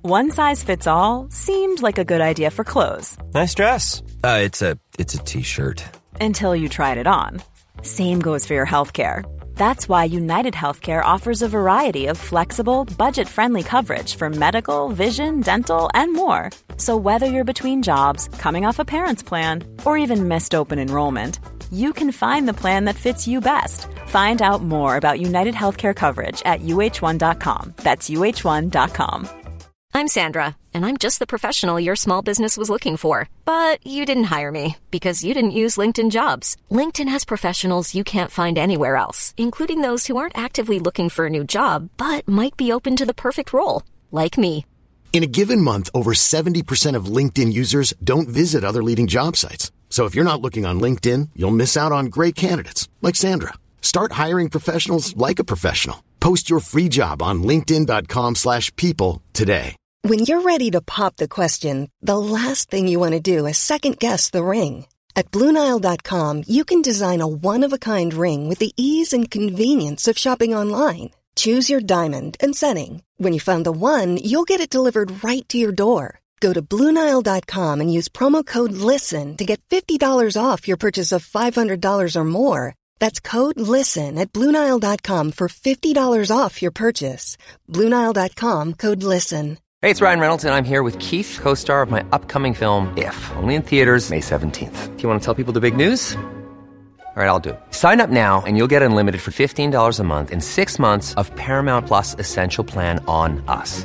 One size fits all seemed like a good idea for clothes. Nice dress. It's a t-shirt. Until you tried it on. Same goes for your healthcare. That's why United Healthcare offers a variety of flexible, budget-friendly coverage for medical, vision, dental, and more. So whether you're between jobs, coming off a parent's plan, or even missed open enrollment, you can find the plan that fits you best. Find out more about United Healthcare coverage at uh1.com. That's uh1.com. I'm Sandra, and I'm just the professional your small business was looking for. But you didn't hire me because you didn't use LinkedIn Jobs. LinkedIn has professionals you can't find anywhere else, including those who aren't actively looking for a new job, but might be open to the perfect role, like me. In a given month, over 70% of LinkedIn users don't visit other leading job sites. So if you're not looking on LinkedIn, you'll miss out on great candidates like Sandra. Start hiring professionals like a professional. Post your free job on linkedin.com/people today. When you're ready to pop the question, the last thing you want to do is second-guess the ring. At BlueNile.com, you can design a one-of-a-kind ring with the ease and convenience of shopping online. Choose your diamond and setting. When you find the one, you'll get it delivered right to your door. Go to BlueNile.com and use promo code LISTEN to get $50 off your purchase of $500 or more. That's code LISTEN at BlueNile.com for $50 off your purchase. BlueNile.com, code LISTEN. Hey, it's Ryan Reynolds, and I'm here with Keith, co-star of my upcoming film, If, only in theaters May 17th. Do you want to tell people the big news? All right, I'll do it. Sign up now and you'll get unlimited for $15 a month and 6 months of Paramount Plus Essential Plan on us.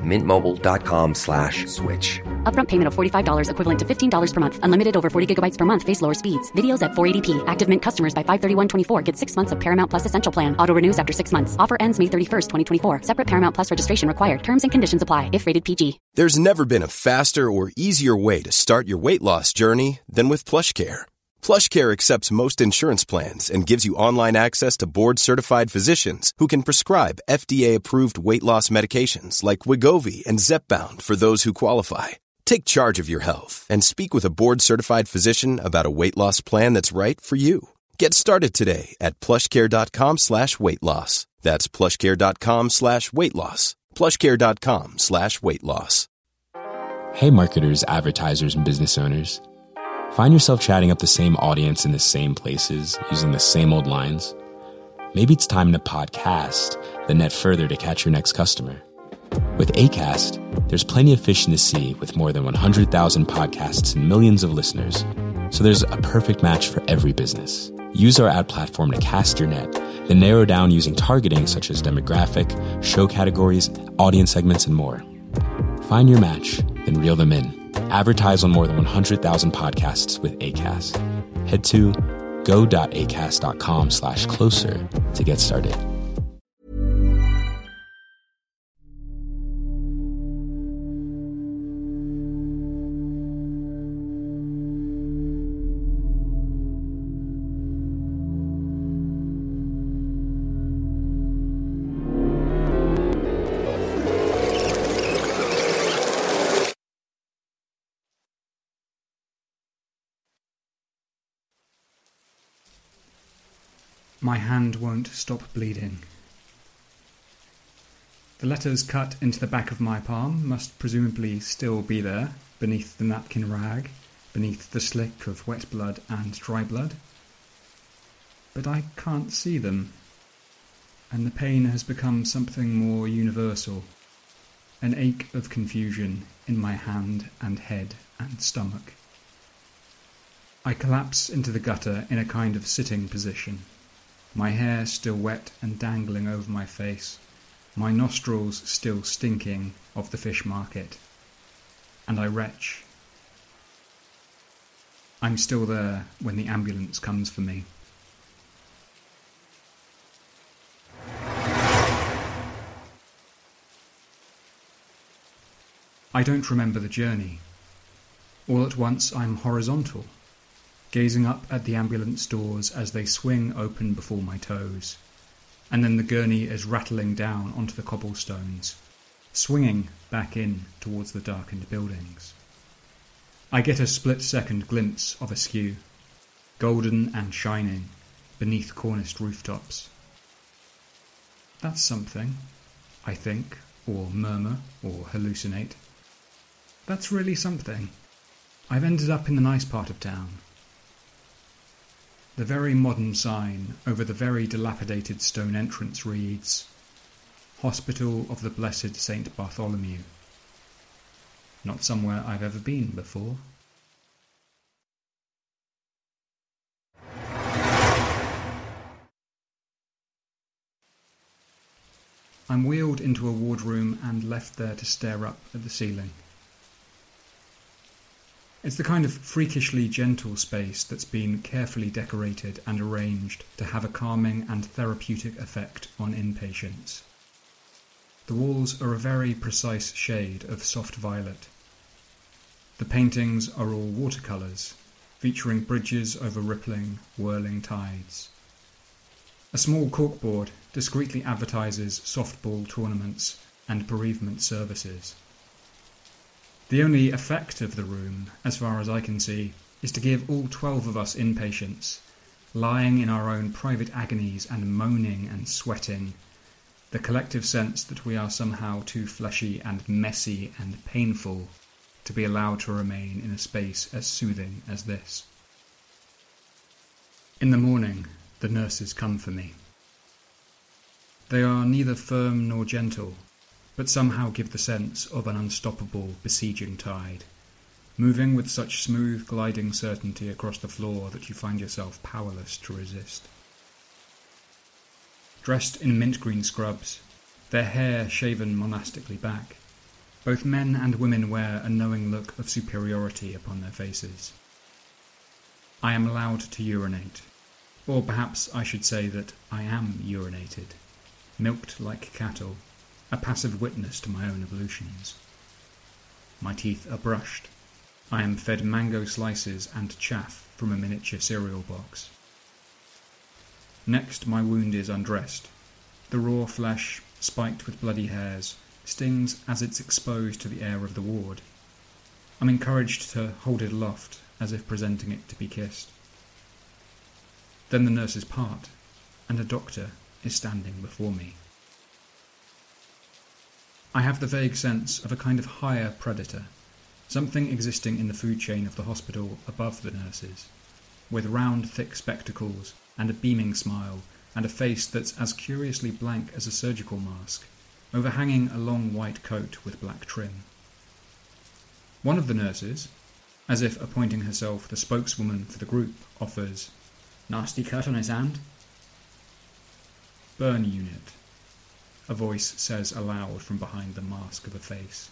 MintMobile.com/switch. Upfront payment of $45 equivalent to $15 per month. Unlimited over 40 gigabytes per month. Face lower speeds. Videos at 480p. Active Mint customers by 531.24 get 6 months of Paramount Plus Essential Plan. Auto renews after 6 months. Offer ends May 31st, 2024. Separate Paramount Plus registration required. Terms and conditions apply if rated PG. There's never been a faster or easier way to start your weight loss journey than with PlushCare. PlushCare accepts most insurance plans and gives you online access to board-certified physicians who can prescribe FDA-approved weight loss medications like Wegovy and Zepbound for those who qualify. Take charge of your health and speak with a board-certified physician about a weight loss plan that's right for you. Get started today at plushcare.com/weight loss. That's plushcare.com/weight loss. plushcare.com/weight loss. Hey marketers, advertisers, and business owners. Find yourself chatting up the same audience in the same places, using the same old lines? Maybe it's time to podcast, then net further to catch your next customer. With Acast, there's plenty of fish in the sea with more than 100,000 podcasts and millions of listeners. So there's a perfect match for every business. Use our ad platform to cast your net, then narrow down using targeting such as demographic, show categories, audience segments, and more. Find your match, then reel them in. Advertise on more than 100,000 podcasts with Acast. Head to go.acast.com/closer to get started. My hand won't stop bleeding. The letters cut into the back of my palm must presumably still be there, beneath the napkin rag, beneath the slick of wet blood and dry blood. But I can't see them, and the pain has become something more universal, an ache of confusion in my hand and head and stomach. I collapse into the gutter in a kind of sitting position. My hair still wet and dangling over my face, my nostrils still stinking of the fish market, and I retch. I'm still there when the ambulance comes for me. I don't remember the journey. All at once I'm horizontal, gazing up at the ambulance doors as they swing open before my toes, and then the gurney is rattling down onto the cobblestones, swinging back in towards the darkened buildings. I get a split-second glimpse of Askew, golden and shining, beneath corniced rooftops. That's something, I think, or murmur, or hallucinate. That's really something. I've ended up in the nice part of town. The very modern sign over the very dilapidated stone entrance reads, Hospital of the Blessed St. Bartholomew. Not somewhere I've ever been before. I'm wheeled into a wardroom and left there to stare up at the ceiling. It's the kind of freakishly gentle space that's been carefully decorated and arranged to have a calming and therapeutic effect on inpatients. The walls are a very precise shade of soft violet. The paintings are all watercolours, featuring bridges over rippling, whirling tides. A small corkboard discreetly advertises softball tournaments and bereavement services. The only effect of the room, as far as I can see, is to give all 12 of us inpatients, lying in our own private agonies and moaning and sweating, the collective sense that we are somehow too fleshy and messy and painful to be allowed to remain in a space as soothing as this. In the morning, the nurses come for me. They are neither firm nor gentle, but somehow give the sense of an unstoppable, besieging tide, moving with such smooth, gliding certainty across the floor that you find yourself powerless to resist. Dressed in mint green scrubs, their hair shaven monastically back, both men and women wear a knowing look of superiority upon their faces. I am allowed to urinate, or perhaps I should say that I am urinated, milked like cattle, a passive witness to my own ablutions. My teeth are brushed. I am fed mango slices and chaff from a miniature cereal box. Next, my wound is undressed. The raw flesh, spiked with bloody hairs, stings as it's exposed to the air of the ward. I'm encouraged to hold it aloft, as if presenting it to be kissed. Then the nurses part, and a doctor is standing before me. I have the vague sense of a kind of higher predator, something existing in the food chain of the hospital above the nurses, with round, thick spectacles and a beaming smile and a face that's as curiously blank as a surgical mask, overhanging a long white coat with black trim. One of the nurses, as if appointing herself the spokeswoman for the group, offers, "Nasty cut on his hand?" "Burn unit," a voice says aloud from behind the mask of a face.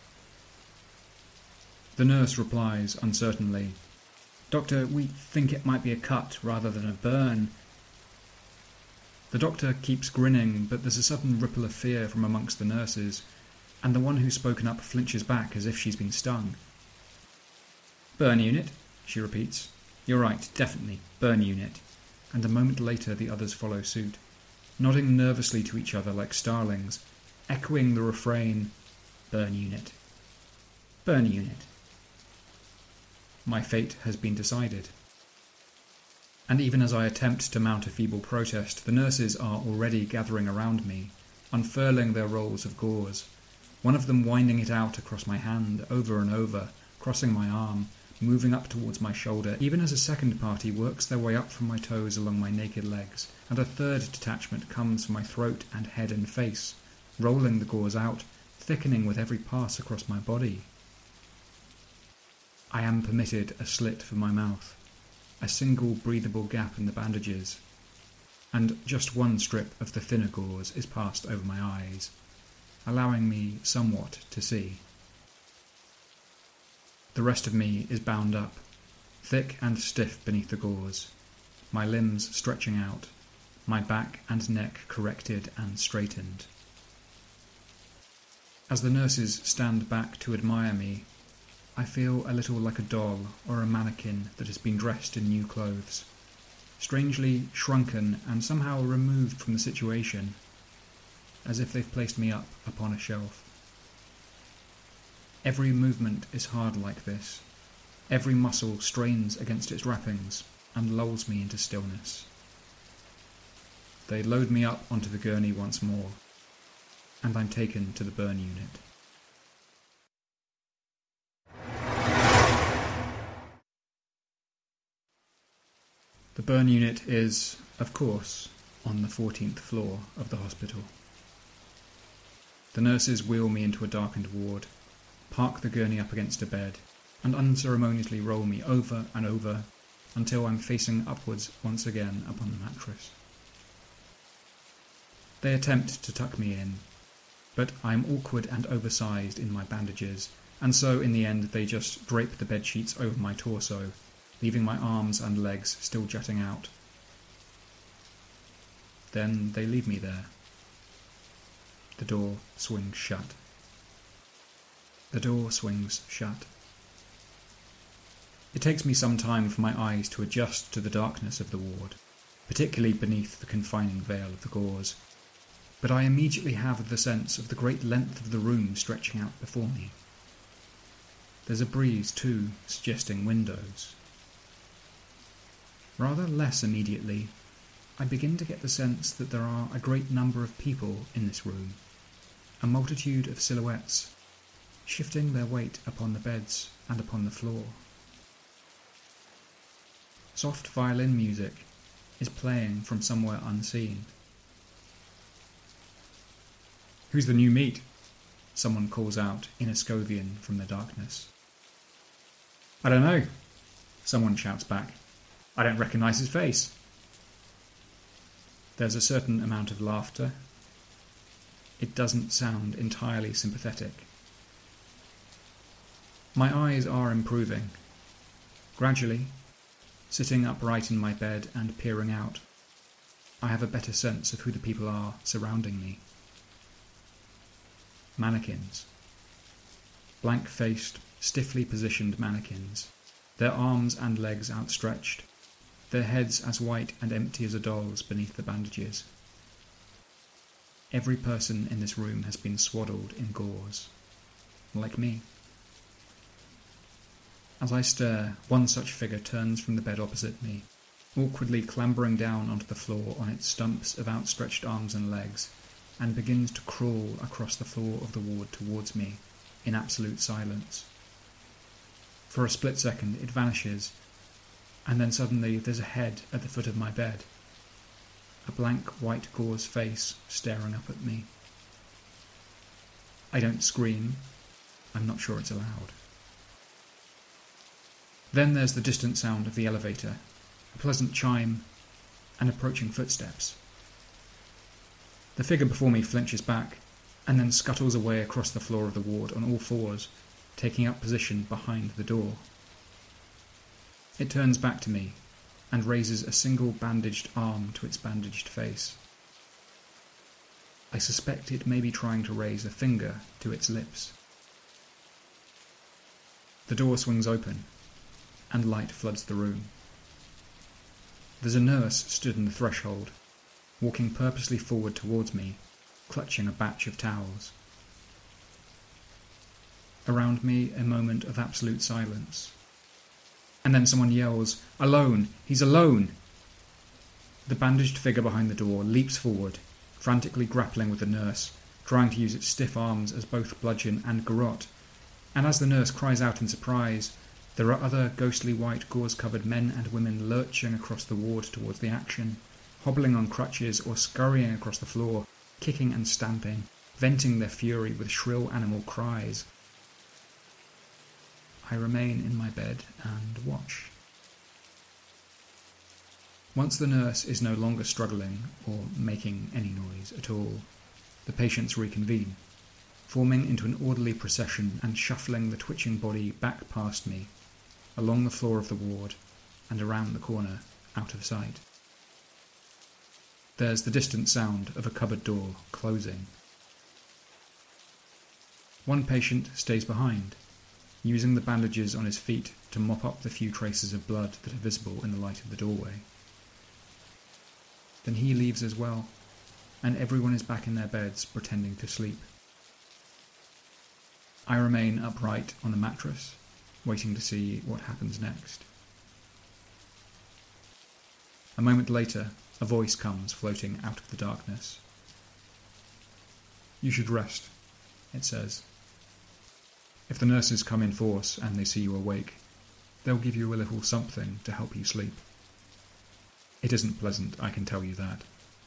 The nurse replies uncertainly, "Doctor, we think it might be a cut rather than a burn." The doctor keeps grinning, but there's a sudden ripple of fear from amongst the nurses, and the one who's spoken up flinches back as if she's been stung. "Burn unit," she repeats. "You're right, definitely, burn unit." And a moment later the others follow suit, nodding nervously to each other like starlings, echoing the refrain, "Burn unit. Burn unit." My fate has been decided. And even as I attempt to mount a feeble protest, the nurses are already gathering around me, unfurling their rolls of gauze, one of them winding it out across my hand, over and over, crossing my arm, moving up towards my shoulder, even as a second party works their way up from my toes along my naked legs, and a third detachment comes from my throat and head and face, rolling the gauze out, thickening with every pass across my body. I am permitted a slit for my mouth, a single breathable gap in the bandages, and just one strip of the thinner gauze is passed over my eyes, allowing me somewhat to see. The rest of me is bound up, thick and stiff beneath the gauze, my limbs stretching out, my back and neck corrected and straightened. As the nurses stand back to admire me, I feel a little like a doll or a mannequin that has been dressed in new clothes, strangely shrunken and somehow removed from the situation, as if they've placed me up upon a shelf. Every movement is hard like this. Every muscle strains against its wrappings and lulls me into stillness. They load me up onto the gurney once more, and I'm taken to the burn unit. The burn unit is, of course, on the 14th floor of the hospital. The nurses wheel me into a darkened ward, park the gurney up against a bed, and unceremoniously roll me over and over until I'm facing upwards once again upon the mattress. They attempt to tuck me in, but I am awkward and oversized in my bandages, and so in the end they just drape the bedsheets over my torso, leaving my arms and legs still jutting out. Then they leave me there. The door swings shut. The door swings shut. It takes me some time for my eyes to adjust to the darkness of the ward, particularly beneath the confining veil of the gauze, but I immediately have the sense of the great length of the room stretching out before me. There's a breeze, too, suggesting windows. Rather less immediately, I begin to get the sense that there are a great number of people in this room, a multitude of silhouettes, shifting their weight upon the beds and upon the floor. Soft violin music is playing from somewhere unseen. "Who's the new meat?" someone calls out in Escovian from the darkness. "I don't know," someone shouts back. "I don't recognise his face." There's a certain amount of laughter. It doesn't sound entirely sympathetic. My eyes are improving. Gradually, sitting upright in my bed and peering out, I have a better sense of who the people are surrounding me. Mannequins. Blank-faced, stiffly positioned mannequins, their arms and legs outstretched, their heads as white and empty as a doll's beneath the bandages. Every person in this room has been swaddled in gauze, like me. As I stare, one such figure turns from the bed opposite me, awkwardly clambering down onto the floor on its stumps of outstretched arms and legs, and begins to crawl across the floor of the ward towards me, in absolute silence. For a split second it vanishes, and then suddenly there's a head at the foot of my bed. A blank white gauze face staring up at me. I don't scream. I'm not sure it's allowed. Then there's the distant sound of the elevator, a pleasant chime, and approaching footsteps. The figure before me flinches back, and then scuttles away across the floor of the ward on all fours, taking up position behind the door. It turns back to me, and raises a single bandaged arm to its bandaged face. I suspect it may be trying to raise a finger to its lips. The door swings open, and light floods the room. There's a nurse stood in the threshold, walking purposely forward towards me, clutching a batch of towels. Around me, a moment of absolute silence. And then someone yells, "Alone! He's alone!" The bandaged figure behind the door leaps forward, frantically grappling with the nurse, trying to use its stiff arms as both bludgeon and garrote, and as the nurse cries out in surprise, there are other ghostly white gauze-covered men and women lurching across the ward towards the action, hobbling on crutches or scurrying across the floor, kicking and stamping, venting their fury with shrill animal cries. I remain in my bed and watch. Once the nurse is no longer struggling or making any noise at all, the patients reconvene, forming into an orderly procession and shuffling the twitching body back past me, along the floor of the ward and around the corner, out of sight. There's the distant sound of a cupboard door closing. One patient stays behind, using the bandages on his feet to mop up the few traces of blood that are visible in the light of the doorway. Then he leaves as well, and everyone is back in their beds pretending to sleep. I remain upright on the mattress, waiting to see what happens next. A moment later, a voice comes floating out of the darkness. "You should rest," it says. "If the nurses come in force and they see you awake, they'll give you a little something to help you sleep." It isn't pleasant, I can tell you that.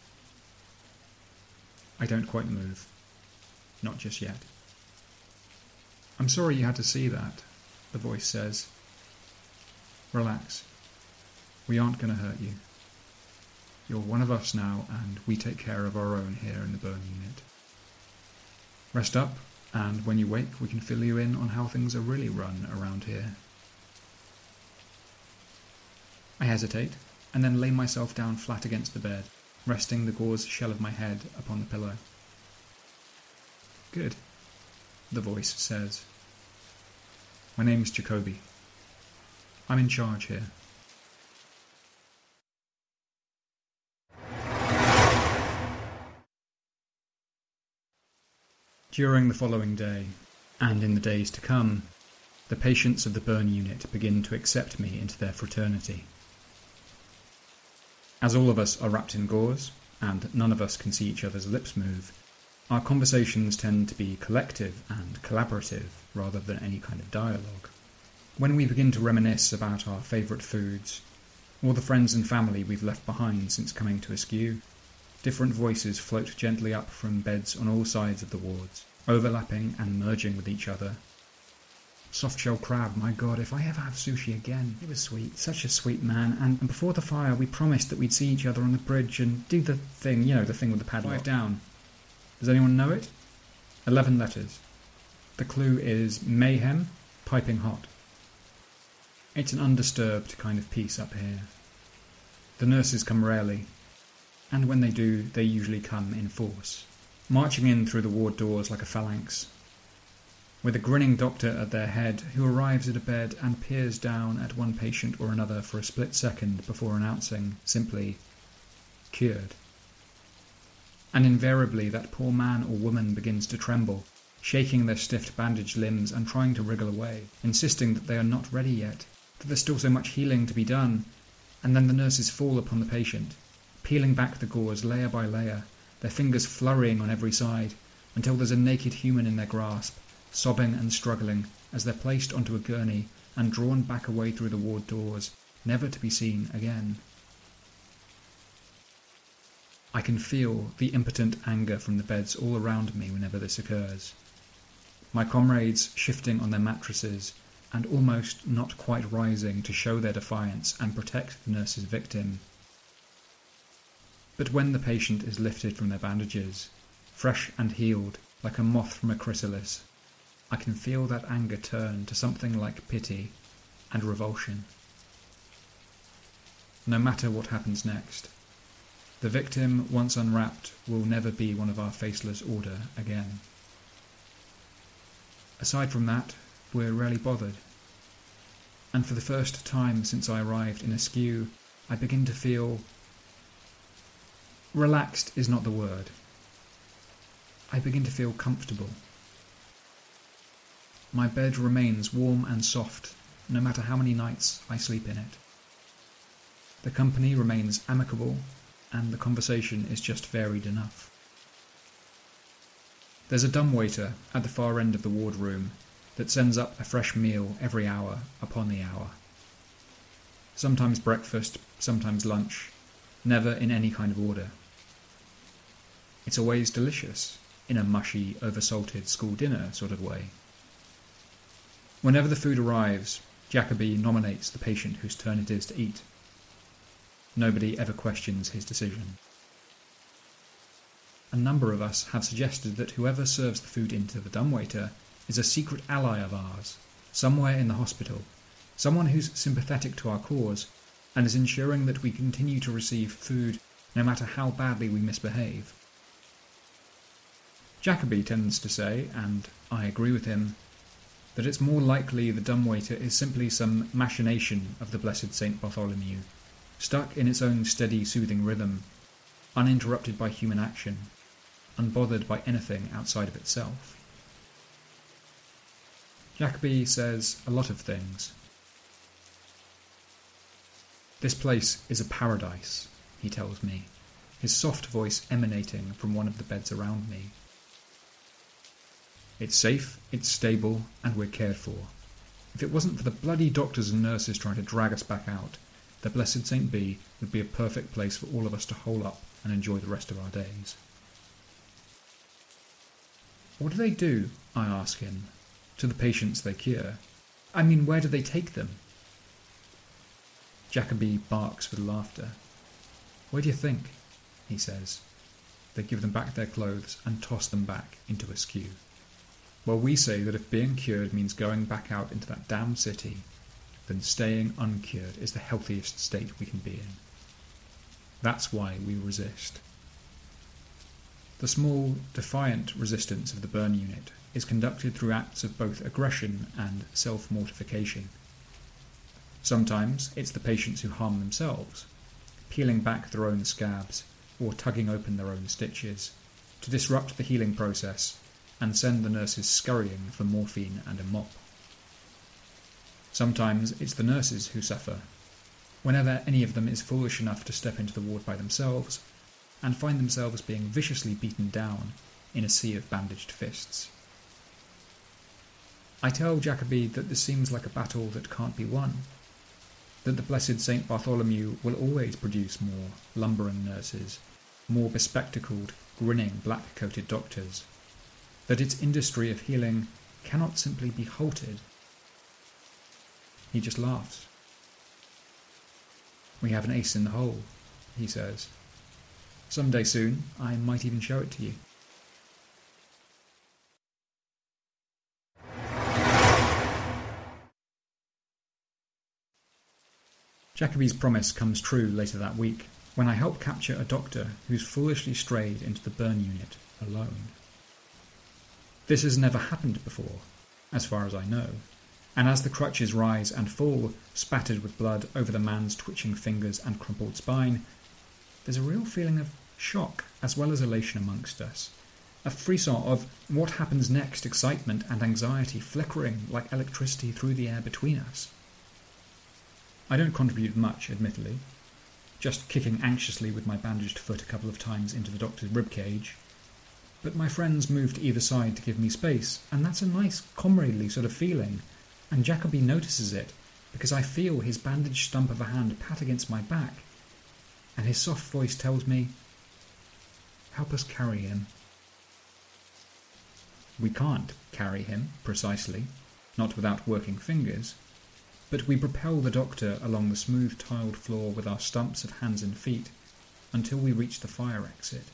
I don't quite move. Not just yet. I'm sorry you had to see that, the voice says. Relax. We aren't going to hurt you. You're one of us now, and we take care of our own here in the burn unit. Rest up, and when you wake, we can fill you in on how things are really run around here. I hesitate, and then lay myself down flat against the bed, resting the gauze shell of my head upon the pillow. Good, the voice says. My name's Jacoby. I'm in charge here. During the following day, and in the days to come, the patients of the burn unit begin to accept me into their fraternity. As all of us are wrapped in gauze, and none of us can see each other's lips move, our conversations tend to be collective and collaborative rather than any kind of dialogue. When we begin to reminisce about our favourite foods, or the friends and family we've left behind since coming to Askew, different voices float gently up from beds on all sides of the wards, overlapping and merging with each other. Soft-shell crab, my God, if I ever have sushi again. He was sweet, such a sweet man, and before the fire we promised that we'd see each other on the bridge and do the thing, the thing with the padlock. 5 down. Does anyone know it? 11 letters. The clue is mayhem, piping hot. It's an undisturbed kind of peace up here. The nurses come rarely, and when they do, they usually come in force, marching in through the ward doors like a phalanx, with a grinning doctor at their head who arrives at a bed and peers down at one patient or another for a split second before announcing, simply, cured. And invariably that poor man or woman begins to tremble, shaking their stiff bandaged limbs and trying to wriggle away, insisting that they are not ready yet, that there's still so much healing to be done, and then the nurses fall upon the patient, peeling back the gauze layer by layer, their fingers flurrying on every side, until there's a naked human in their grasp, sobbing and struggling as they're placed onto a gurney and drawn back away through the ward doors, never to be seen again. I can feel the impotent anger from the beds all around me whenever this occurs. My comrades shifting on their mattresses and almost not quite rising to show their defiance and protect the nurse's victim. But when the patient is lifted from their bandages, fresh and healed like a moth from a chrysalis, I can feel that anger turn to something like pity and revulsion. No matter what happens next, the victim, once unwrapped, will never be one of our faceless order again. Aside from that, we're rarely bothered. And for the first time since I arrived in Askew, I begin to feel... relaxed is not the word. I begin to feel comfortable. My bed remains warm and soft, no matter how many nights I sleep in it. The company remains amicable, and the conversation is just varied enough. There's a dumbwaiter at the far end of the wardroom that sends up a fresh meal every hour upon the hour. Sometimes breakfast, sometimes lunch, never in any kind of order. It's always delicious, in a mushy, oversalted school dinner sort of way. Whenever the food arrives, Jacoby nominates the patient whose turn it is to eat. Nobody ever questions his decision. A number of us have suggested that whoever serves the food into the dumbwaiter is a secret ally of ours, somewhere in the hospital, someone who's sympathetic to our cause and is ensuring that we continue to receive food no matter how badly we misbehave. Jacoby tends to say, and I agree with him, that it's more likely the dumbwaiter is simply some machination of the blessed St. Bartholomew, stuck in its own steady, soothing rhythm, uninterrupted by human action, unbothered by anything outside of itself. Jacoby says a lot of things. This place is a paradise, he tells me, his soft voice emanating from one of the beds around me. It's safe, it's stable, and we're cared for. If it wasn't for the bloody doctors and nurses trying to drag us back out, the Blessed St. B would be a perfect place for all of us to hole up and enjoy the rest of our days. What do they do, I ask him, to the patients they cure? I mean, where do they take them? Jacoby barks with laughter. Where do you think? He says. They give them back their clothes and toss them back into a skew. Well, we say that if being cured means going back out into that damn city, then staying uncured is the healthiest state we can be in. That's why we resist. The small, defiant resistance of the burn unit is conducted through acts of both aggression and self-mortification. Sometimes it's the patients who harm themselves, peeling back their own scabs or tugging open their own stitches, to disrupt the healing process and send the nurses scurrying for morphine and a mop. Sometimes it's the nurses who suffer, whenever any of them is foolish enough to step into the ward by themselves and find themselves being viciously beaten down in a sea of bandaged fists. I tell Jacoby that this seems like a battle that can't be won, that the Blessed St. Bartholomew will always produce more lumbering nurses, more bespectacled, grinning, black-coated doctors, that its industry of healing cannot simply be halted. He just laughs. We have an ace in the hole, he says. Someday soon, I might even show it to you. Jacoby's promise comes true later that week, when I help capture a doctor who's foolishly strayed into the burn unit alone. This has never happened before, as far as I know, and as the crutches rise and fall, spattered with blood over the man's twitching fingers and crumpled spine, there's a real feeling of shock as well as elation amongst us, a frisson of what happens next excitement and anxiety flickering like electricity through the air between us. I don't contribute much, admittedly, just kicking anxiously with my bandaged foot a couple of times into the doctor's ribcage, but my friends move to either side to give me space, and that's a nice comradely sort of feeling, and Jacoby notices it because I feel his bandaged stump of a hand pat against my back, and his soft voice tells me, "Help us carry him." We can't carry him, precisely, not without working fingers, but we propel the doctor along the smooth tiled floor with our stumps of hands and feet until we reach the fire exit.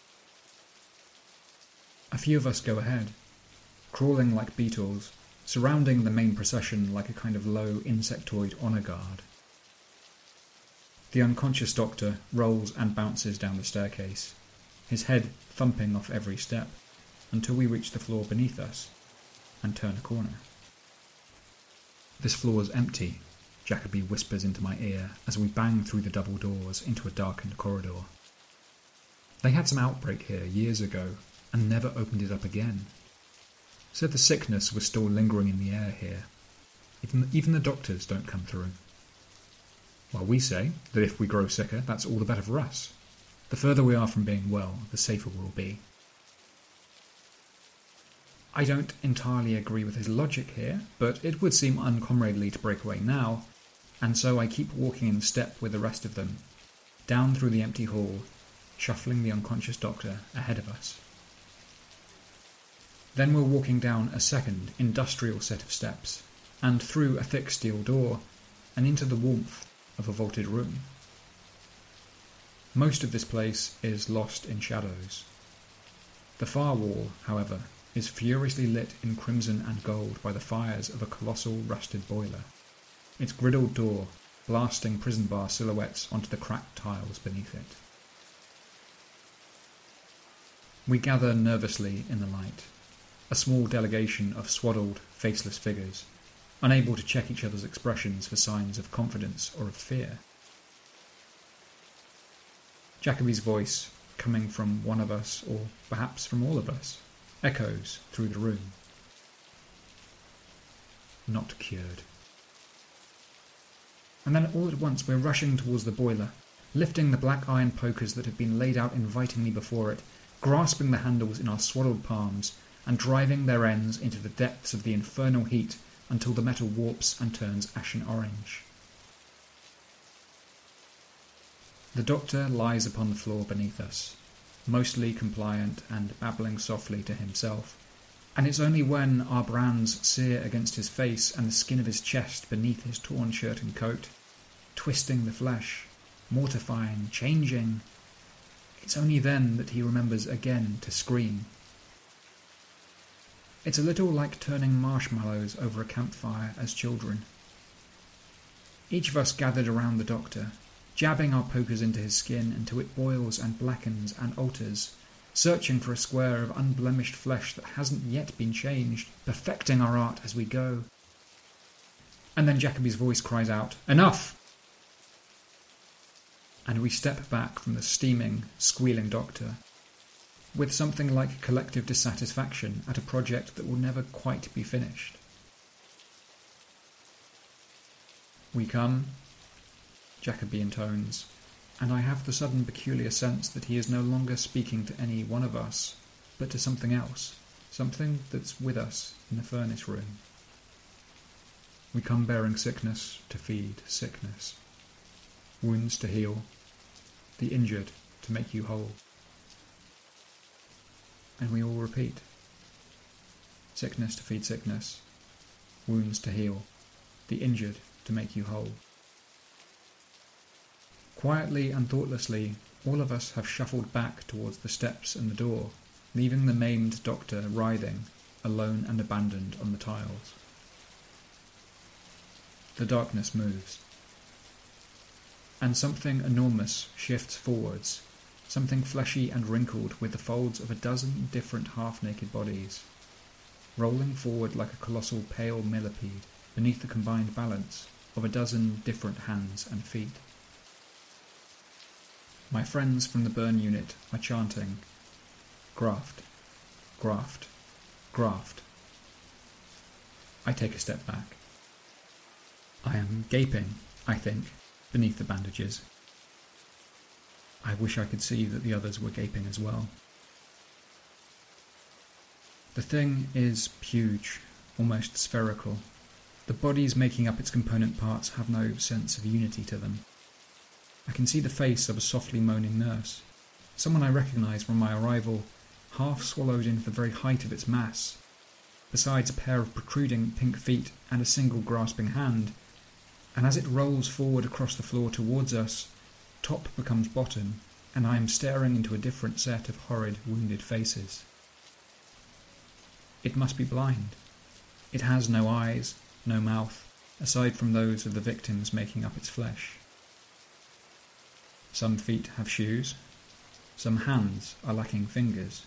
A few of us go ahead, crawling like beetles, surrounding the main procession like a kind of low insectoid honour guard. The unconscious doctor rolls and bounces down the staircase, his head thumping off every step, until we reach the floor beneath us and turn a corner. "This floor's empty," Jacoby whispers into my ear as we bang through the double doors into a darkened corridor. "They had some outbreak here years ago and never opened it up again. Said the sickness was still lingering in the air here. Even the doctors don't come through. Well, we say that if we grow sicker, that's all the better for us. The further we are from being well, the safer we'll be." I don't entirely agree with his logic here, but it would seem uncomradely to break away now, and so I keep walking in step with the rest of them, down through the empty hall, shuffling the unconscious doctor ahead of us. Then we're walking down a second, industrial set of steps, and through a thick steel door, and into the warmth of a vaulted room. Most of this place is lost in shadows. The far wall, however, is furiously lit in crimson and gold by the fires of a colossal rusted boiler, its griddled door blasting prison bar silhouettes onto the cracked tiles beneath it. We gather nervously in the light, a small delegation of swaddled, faceless figures, unable to check each other's expressions for signs of confidence or of fear. Jacoby's voice, coming from one of us, or perhaps from all of us, echoes through the room. Not cured. And then all at once we're rushing towards the boiler, lifting the black iron pokers that have been laid out invitingly before it, grasping the handles in our swaddled palms, and driving their ends into the depths of the infernal heat until the metal warps and turns ashen orange. The doctor lies upon the floor beneath us, mostly compliant and babbling softly to himself, and it's only when our brands sear against his face and the skin of his chest beneath his torn shirt and coat, twisting the flesh, mortifying, changing, it's only then that he remembers again to scream. It's a little like turning marshmallows over a campfire as children. Each of us gathered around the doctor, jabbing our pokers into his skin until it boils and blackens and alters, searching for a square of unblemished flesh that hasn't yet been changed, perfecting our art as we go. And then Jacoby's voice cries out, "Enough!" And we step back from the steaming, squealing doctor, with something like collective dissatisfaction at a project that will never quite be finished. "We come," Jacoby intones, and I have the sudden peculiar sense that he is no longer speaking to any one of us, but to something else, something that's with us in the furnace room. "We come bearing sickness to feed sickness, wounds to heal, the injured to make you whole." And we all repeat, sickness to feed sickness, wounds to heal, the injured to make you whole. Quietly and thoughtlessly, all of us have shuffled back towards the steps and the door, leaving the maimed doctor writhing, alone and abandoned on the tiles. The darkness moves, and something enormous shifts forwards, something fleshy and wrinkled with the folds of a dozen different half-naked bodies, rolling forward like a colossal pale millipede beneath the combined balance of a dozen different hands and feet. My friends from the burn unit are chanting, "Graft, graft, graft." I take a step back. I am gaping, I think, beneath the bandages. I wish I could see that the others were gaping as well. The thing is huge, almost spherical. The bodies making up its component parts have no sense of unity to them. I can see the face of a softly moaning nurse, someone I recognise from my arrival, half swallowed into the very height of its mass, besides a pair of protruding pink feet and a single grasping hand, and as it rolls forward across the floor towards us, top becomes bottom, and I am staring into a different set of horrid, wounded faces. It must be blind. It has no eyes, no mouth, aside from those of the victims making up its flesh. Some feet have shoes, some hands are lacking fingers.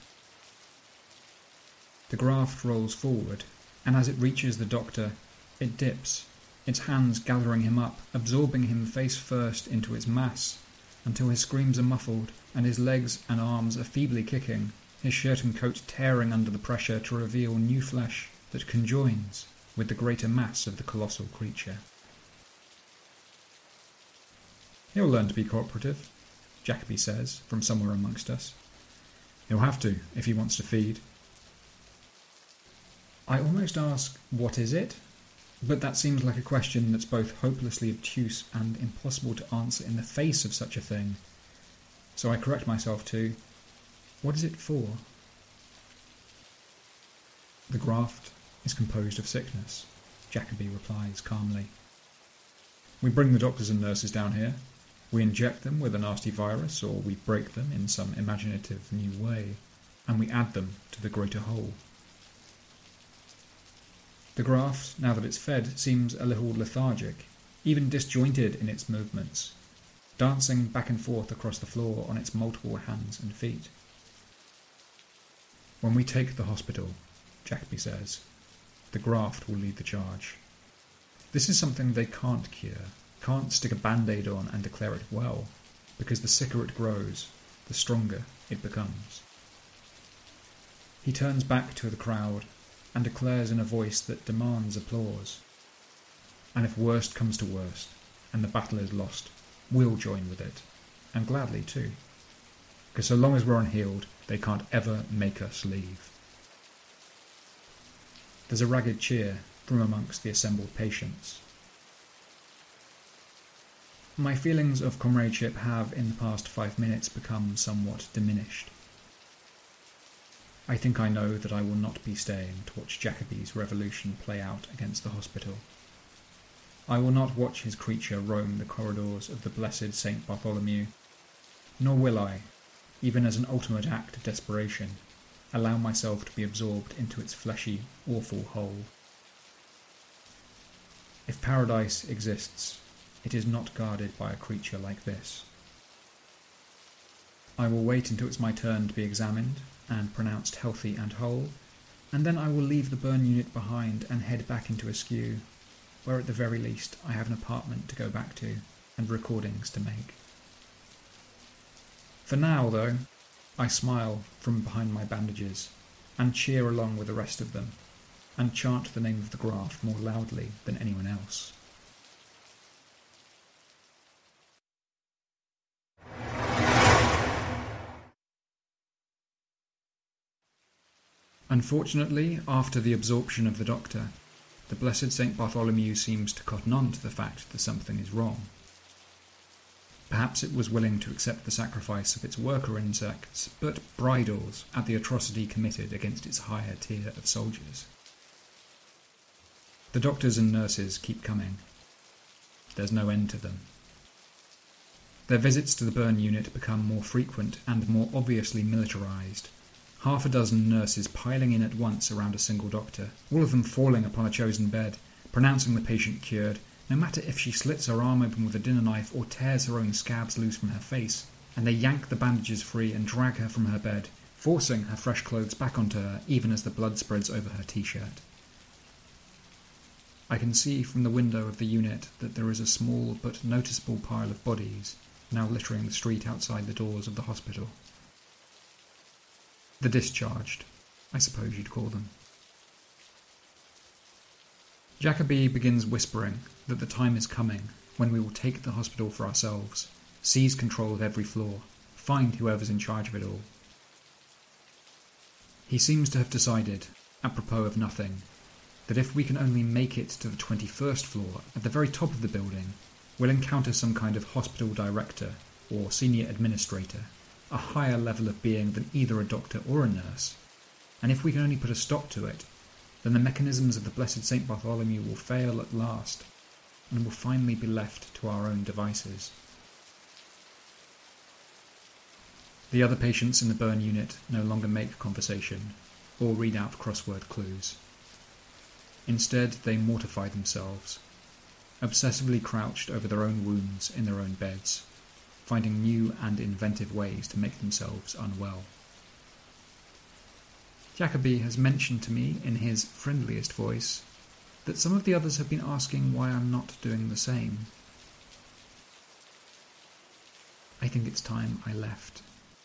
The graft rolls forward, and as it reaches the doctor, it dips, its hands gathering him up, absorbing him face first into its mass, until his screams are muffled, and his legs and arms are feebly kicking, his shirt and coat tearing under the pressure to reveal new flesh that conjoins with the greater mass of the colossal creature. "He'll learn to be cooperative," Jacoby says, from somewhere amongst us. "He'll have to, if he wants to feed." I almost ask, what is it? But that seems like a question that's both hopelessly obtuse and impossible to answer in the face of such a thing. So I correct myself to, what is it for? "The graft is composed of sickness," Jacoby replies calmly. "We bring the doctors and nurses down here. We inject them with a nasty virus, or we break them in some imaginative new way, and we add them to the greater whole. The graft, now that it's fed, seems a little lethargic, even disjointed in its movements, dancing back and forth across the floor on its multiple hands and feet. When we take the hospital, Jacoby says, the graft will lead the charge. This is something they can't cure, can't stick a band-aid on and declare it well, because the sicker it grows, the stronger it becomes. He turns back to the crowd and declares in a voice that demands applause. And if worst comes to worst, and the battle is lost, we'll join with it, and gladly too, because so long as we're unhealed, they can't ever make us leave. There's a ragged cheer from amongst the assembled patients. My feelings of comradeship have, in the past 5 minutes, become somewhat diminished. I think I know that I will not be staying to watch Jacoby's revolution play out against the hospital. I will not watch his creature roam the corridors of the blessed St. Bartholomew, nor will I, even as an ultimate act of desperation, allow myself to be absorbed into its fleshy, awful whole. If paradise exists, it is not guarded by a creature like this. I will wait until it's my turn to be examined and pronounced healthy and whole, and then I will leave the burn unit behind and head back into Askew, where at the very least I have an apartment to go back to and recordings to make. For now, though, I smile from behind my bandages and cheer along with the rest of them and chant the name of the graft more loudly than anyone else. Unfortunately, after the absorption of the doctor, the blessed St. Bartholomew seems to cotton on to the fact that something is wrong. Perhaps it was willing to accept the sacrifice of its worker insects, but bridles at the atrocity committed against its higher tier of soldiers. The doctors and nurses keep coming. There's no end to them. Their visits to the burn unit become more frequent and more obviously militarized. 6 nurses piling in at once around a single doctor, all of them falling upon a chosen bed, pronouncing the patient cured, no matter if she slits her arm open with a dinner knife or tears her own scabs loose from her face, and they yank the bandages free and drag her from her bed, forcing her fresh clothes back onto her even as the blood spreads over her t-shirt. I can see from the window of the unit that there is a small but noticeable pile of bodies now littering the street outside the doors of the hospital. The discharged, I suppose you'd call them. Jacoby begins whispering that the time is coming when we will take the hospital for ourselves, seize control of every floor, find whoever's in charge of it all. He seems to have decided, apropos of nothing, that if we can only make it to the 21st floor, at the very top of the building, we'll encounter some kind of hospital director or senior administrator, a higher level of being than either a doctor or a nurse, and if we can only put a stop to it, then the mechanisms of the blessed St. Bartholomew will fail at last, and will finally be left to our own devices. The other patients in the burn unit no longer make conversation, or read out crossword clues. Instead, they mortify themselves, obsessively crouched over their own wounds in their own beds, finding new and inventive ways to make themselves unwell. Jacoby has mentioned to me in his friendliest voice that some of the others have been asking why I'm not doing the same. I think it's time I left.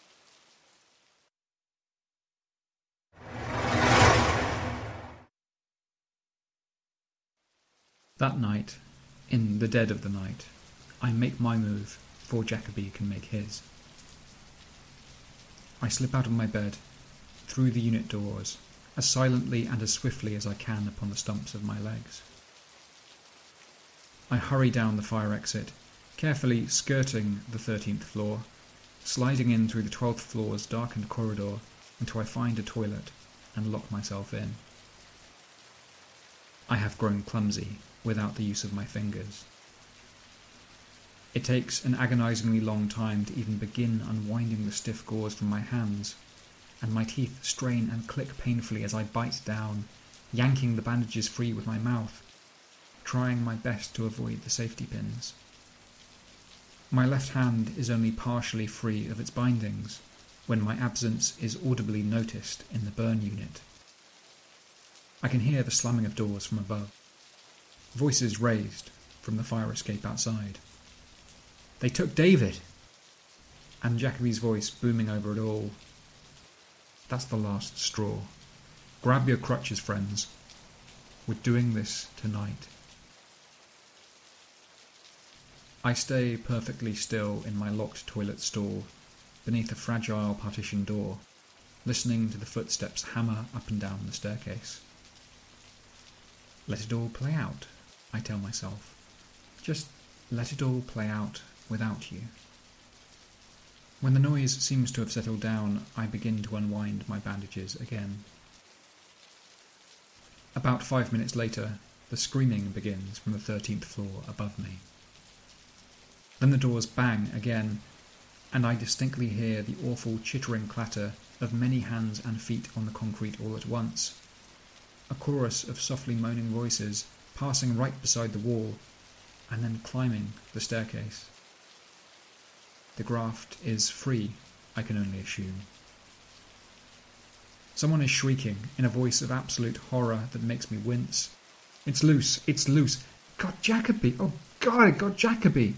That night, in the dead of the night, I make my move before Jacoby can make his. I slip out of my bed, through the unit doors, as silently and as swiftly as I can upon the stumps of my legs. I hurry down the fire exit, carefully skirting the 13th floor, sliding in through the 12th floor's darkened corridor until I find a toilet and lock myself in. I have grown clumsy without the use of my fingers. It takes an agonizingly long time to even begin unwinding the stiff gauze from my hands, and my teeth strain and click painfully as I bite down, yanking the bandages free with my mouth, trying my best to avoid the safety pins. My left hand is only partially free of its bindings when my absence is audibly noticed in the burn unit. I can hear the slamming of doors from above, voices raised from the fire escape outside. "They took David!" And Jacoby's voice booming over it all. That's the last straw. Grab your crutches, friends. We're doing this tonight. I stay perfectly still in my locked toilet stall, beneath a fragile partition door, listening to the footsteps hammer up and down the staircase. Let it all play out, I tell myself. Just let it all play out without you. When the noise seems to have settled down, I begin to unwind my bandages again. About 5 minutes later, the screaming begins from the 13th floor above me. Then the doors bang again, and I distinctly hear the awful chittering clatter of many hands and feet on the concrete all at once. A chorus of softly moaning voices passing right beside the wall, and then climbing the staircase. The graft is free, I can only assume. Someone is shrieking in a voice of absolute horror that makes me wince. "It's loose! It's loose! Got Jacoby! Oh God, it got Jacoby!"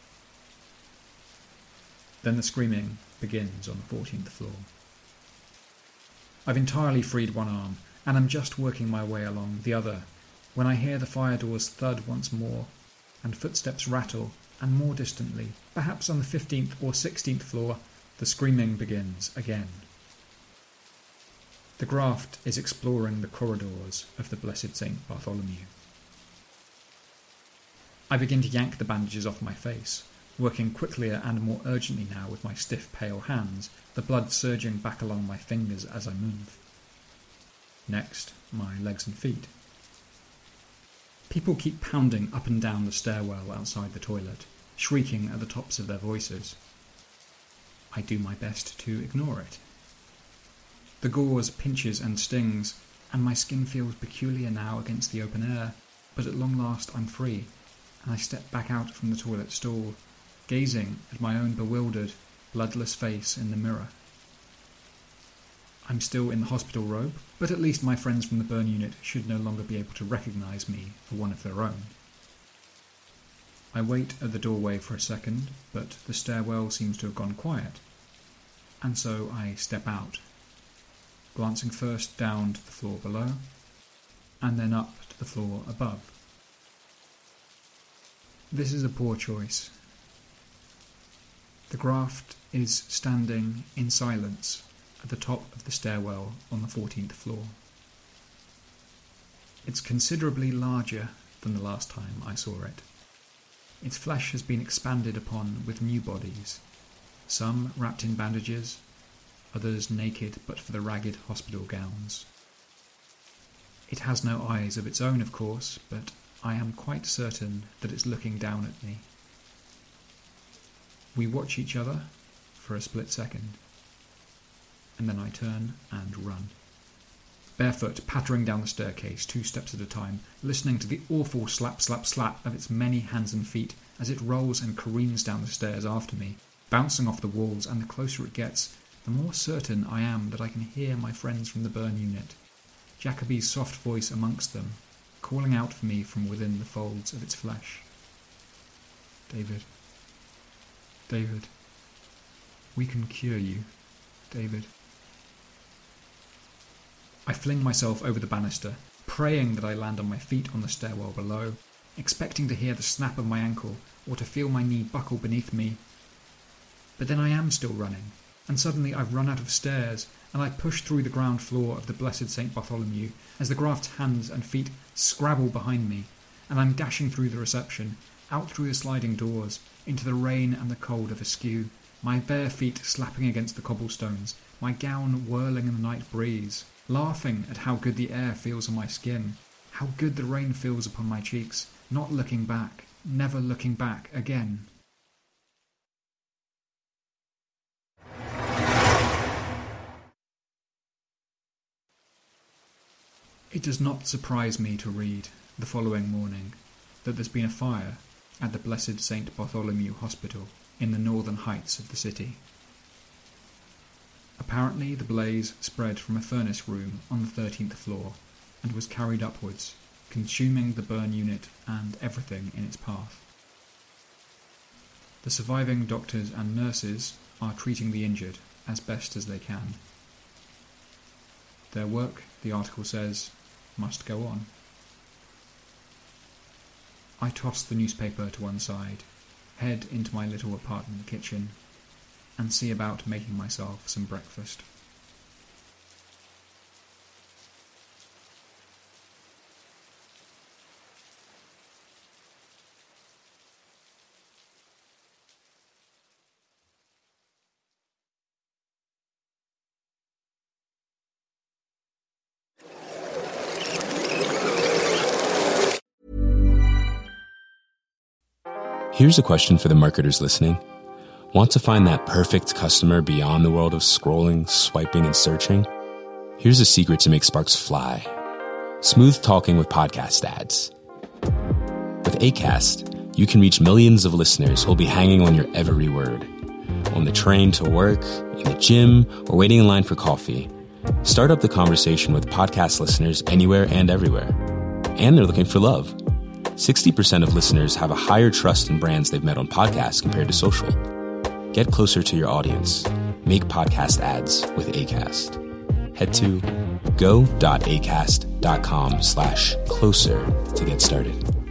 Then the screaming begins on the 14th floor. I've entirely freed one arm, and am just working my way along the other, when I hear the fire doors thud once more, and footsteps rattle, and more distantly, perhaps on the 15th or 16th floor, the screaming begins again. The graft is exploring the corridors of the Blessed St. Bartholomew. I begin to yank the bandages off my face, working quicklier and more urgently now with my stiff, pale hands, the blood surging back along my fingers as I move. Next, my legs and feet. People keep pounding up and down the stairwell outside the toilet, shrieking at the tops of their voices. I do my best to ignore it. The gauze pinches and stings, and my skin feels peculiar now against the open air, but at long last I'm free, and I step back out from the toilet stall, gazing at my own bewildered, bloodless face in the mirror. I'm still in the hospital robe, but at least my friends from the burn unit should no longer be able to recognise me for one of their own. I wait at the doorway for a second, but the stairwell seems to have gone quiet, and so I step out, glancing first down to the floor below, and then up to the floor above. This is a poor choice. The graft is standing in silence at the top of the stairwell on the 14th floor. It's considerably larger than the last time I saw it. Its flesh has been expanded upon with new bodies, some wrapped in bandages, others naked but for the ragged hospital gowns. It has no eyes of its own, of course, but I am quite certain that it's looking down at me. We watch each other for a split second, and then I turn and run. Barefoot, pattering down the staircase, 2 steps at a time, listening to the awful slap, slap, slap of its many hands and feet as it rolls and careens down the stairs after me, bouncing off the walls, and the closer it gets, the more certain I am that I can hear my friends from the burn unit, Jacoby's soft voice amongst them, calling out for me from within the folds of its flesh. David. David. We can cure you, David. I fling myself over the banister, praying that I land on my feet on the stairwell below, expecting to hear the snap of my ankle or to feel my knee buckle beneath me. But then I am still running, and suddenly I've run out of stairs, and I push through the ground floor of the Blessed St. Bartholomew as the graft's hands and feet scrabble behind me, and I'm dashing through the reception, out through the sliding doors, into the rain and the cold of askew, my bare feet slapping against the cobblestones, my gown whirling in the night breeze, laughing at how good the air feels on my skin, how good the rain feels upon my cheeks, not looking back, never looking back again. It does not surprise me to read, the following morning, that there's been a fire at the Blessed St. Bartholomew Hospital in the northern heights of the city. Apparently the blaze spread from a furnace room on the 13th floor and was carried upwards, consuming the burn unit and everything in its path. The surviving doctors and nurses are treating the injured as best as they can. Their work, the article says, must go on. I toss the newspaper to one side, head into my little apartment kitchen, and see about making myself some breakfast. Here's a question for the marketers listening. Want to find that perfect customer beyond the world of scrolling, swiping, and searching? Here's a secret to make sparks fly. Smooth talking with podcast ads. With Acast, you can reach millions of listeners who'll be hanging on your every word. On the train to work, in the gym, or waiting in line for coffee. Start up the conversation with podcast listeners anywhere and everywhere. And they're looking for love. 60% of listeners have a higher trust in brands they've met on podcasts compared to social. Get closer to your audience. Make podcast ads with Acast. Head to go.acast.com/closer to get started.